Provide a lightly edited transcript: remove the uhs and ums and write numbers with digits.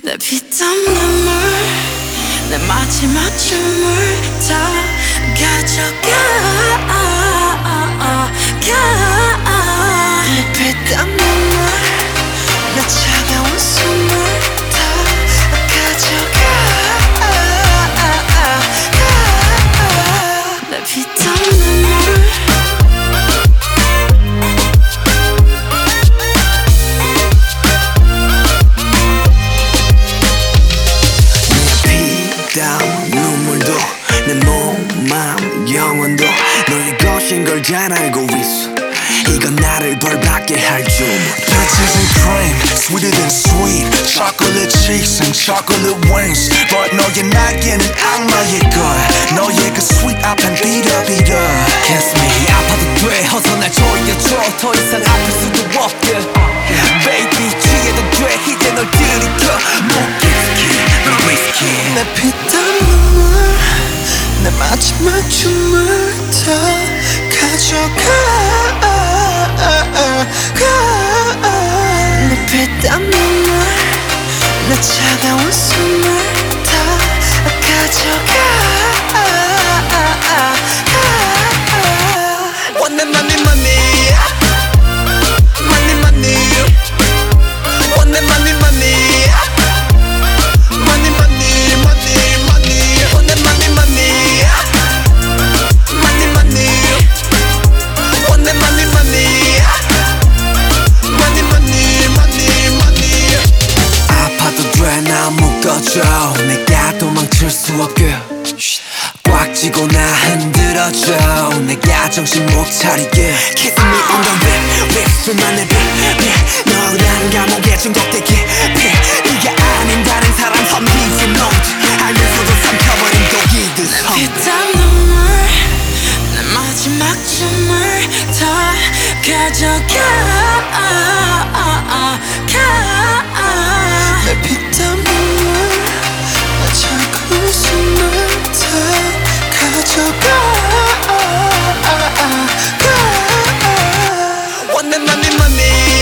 내 피땀 눈물 내 마지막 춤을 다 가져가 내 피땀 눈물 내 차가운 숨을 다 가져가 내 피땀 눈물 눈물도 내 몸, 마음, 영혼도 너의 것인 걸 잘 알고 있어. 이건 나를 벌받게 할 주문. Peaches and cream, sweeter than sweet. Chocolate cheeks and chocolate wings. But 너의 날개는 악마의 거야. 너의 그 sweet 앞엔 비려. Kiss me 아파도 돼 어서 날 조여줘 더 이상 아플 수도 없게 Baby 취해도 돼 이제 널 들이켜 목기스키 널 위스키 내 피땀 눈물 내 마지막 춤을 다 가져가 내 피땀 눈물 내 차가운 숨을 다 가져가 Want that money money Money money Want that money money Money, money, money, money. Want that money, money. Money, money. Want that money, money. Money, money, money, money. 아파도 돼 나 묶어줘 내가 도망칠 수 없게 꽉 쥐고 나 흔들어줘 내가 정신 못 차리게 Kiss me on the lip 립술만 내 빛 너란 감옥에 중독되게 네가 아닌 다른 사람 섬기지 못 알면서도 삼켜버린 독이듯 피땀 눈물 내 마지막 춤을 다 가져가 내 피땀 눈물 내 차가운 숨을 다 가져가 Want that money money